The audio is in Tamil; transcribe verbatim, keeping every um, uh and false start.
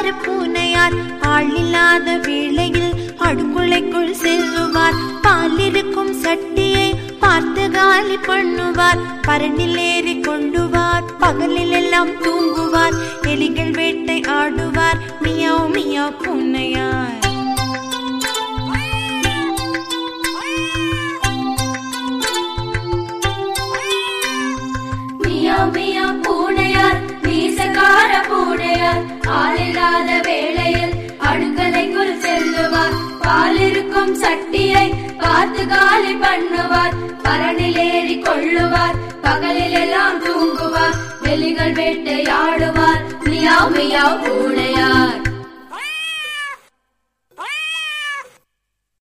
பூனையார் ஆள் இல்லாத வேளையில் அடுக்குளைக்குள் செல்லுவார். பாலிருக்கும் சட்டியை பார்த்து காலி பண்ணுவார். பரண்டில் ஏறி கொள்ளுவார். பகலில் எல்லாம் தூங்குவார். எலிகள் வேட்டை ஆடுவார். மியாவ் மியாவ் பூனையார். மியாவ் மியாவ் பூனையார் வீசக்கார பூனையார் ஆளில்லாத வேளையில் அடுக்கலைக்குள் செல்லுவார். பாலிருக்கும் சட்டியை பார்த்து காலி பண்ணுவார். பரணில் ஏறி கொள்ளுவார். பகலில் எல்லாம் தூங்குவார். எலிகள் வேட்டையாடுவார். மியாவ் மியாவ் பூனையார்.